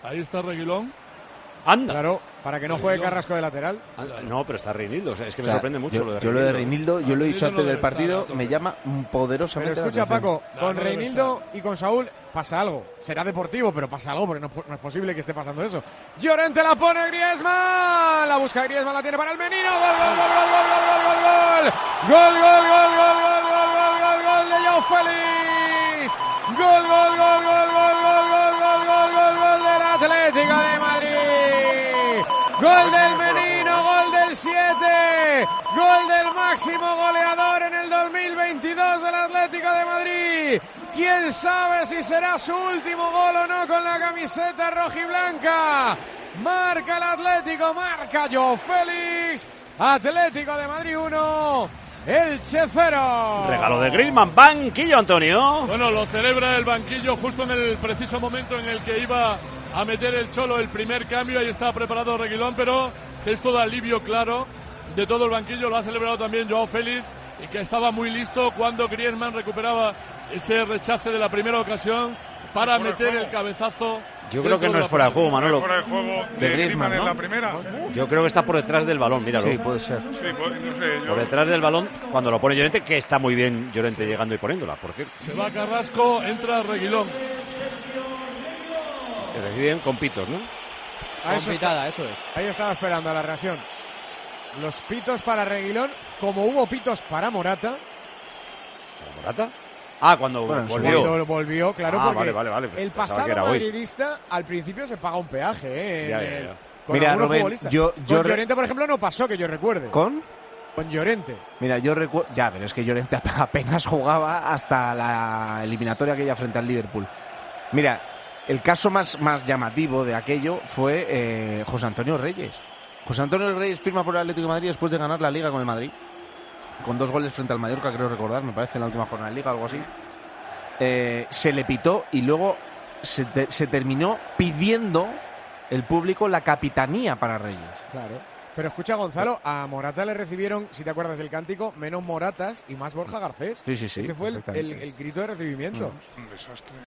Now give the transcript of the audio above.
Ahí está Reguilón. Anda. Claro, para que no juegue Carrasco de lateral. No, pero está Reinildo. O sea, es que me sorprende mucho lo de Reinildo. Yo lo de Reinildo, yo lo he dicho antes del partido, me llama poderosamente. Pero escucha, la atención. Paco, con Reinildo y con Saúl pasa algo. Será deportivo, pero pasa algo, porque no es posible que esté pasando eso. Llorente la pone Griezmann. La busca Griezmann, la tiene para el Menino. Gol, gol, gol, gol, gol, gol, gol, gol, gol, gol de Joao Félix. Gol, gol, gol, gol, gol, gol, gol, gol, gol, gol, gol del Atlético de Madrid. Gol del Menino, gol del 7, gol del máximo goleador en el 2022 del Atlético de Madrid. ¿Quién sabe si será su último gol o no con la camiseta rojiblanca? Marca el Atlético, marca Joao Félix. Atlético de Madrid 1, Elche 0. Regalo de Griezmann, banquillo, Antonio. Bueno, lo celebra el banquillo justo en el preciso momento en el que iba a meter el Cholo el primer cambio. Ahí estaba preparado Reguilón, pero gesto de alivio claro de todo el banquillo. Lo ha celebrado también Joao Félix, y que estaba muy listo cuando Griezmann recuperaba ese rechace de la primera ocasión para meter el cabezazo. Yo creo que no es fuera de juego, Manolo. Fuera de juego de Griezmann, ¿no? En la primera. Yo creo que está por detrás del balón, míralo. Sí, puede ser. Sí, pues, no sé, Por detrás del balón, cuando lo pone Llorente, que está muy bien Llorente llegando y poniéndola, por cierto. Se va Carrasco, entra Reguilón. Que reciben con pitos, ¿no? Eso es. Ahí estaba esperando a la reacción. Los pitos para Reguilón, como hubo pitos para Morata. ¿Para Morata? Ah, cuando volvió. Cuando volvió, claro, porque vale. el pasado madridista al principio se paga un peaje, Ya. Con Mira, algunos Rubén, futbolistas. Con Llorente, por ejemplo, no pasó, que yo recuerde. ¿Con Llorente. Mira, yo recuerdo. Ya, pero es que Llorente apenas jugaba hasta la eliminatoria aquella frente al Liverpool. Mira, el caso más llamativo de aquello fue José Antonio Reyes. José Antonio Reyes firma por el Atlético de Madrid después de ganar la Liga con el Madrid, con 2 goles frente al Mallorca, creo recordar, me parece, en la última jornada de Liga, algo así. Se le pitó y luego se terminó pidiendo el público la capitanía para Reyes. Claro. Pero escucha, Gonzalo, a Morata le recibieron, si te acuerdas del cántico, menos Moratas y más Borja Garcés. Sí. Ese fue el grito de recibimiento. un desastre.